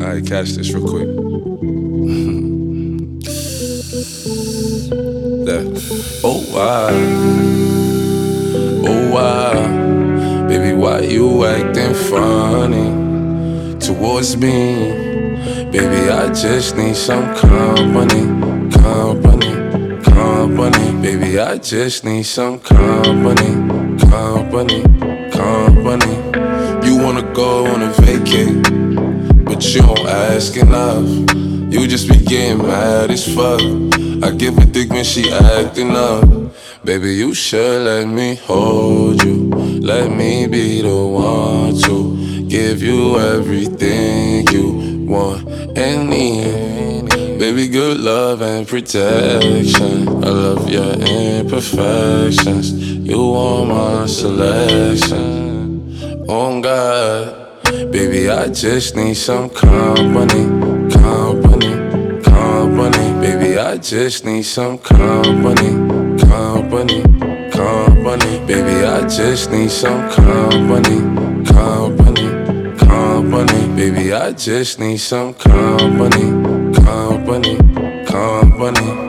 Alright, catch this real quick. That. Oh why, baby, why you acting funny towards me? Baby, I just need some company. Baby, I just need some company. You wanna go on a vacate, but you don't ask enough. You just be getting mad as fuck. I give a dick when she acting up. Baby, you should let me hold you. Let me be the one to give you everything you want and need. Baby, good love and protection. I love your imperfections. You are my selection. Oh God. Baby, I just need some company. Baby, I just need some company. Baby, I just need some company. Baby, I just need some company.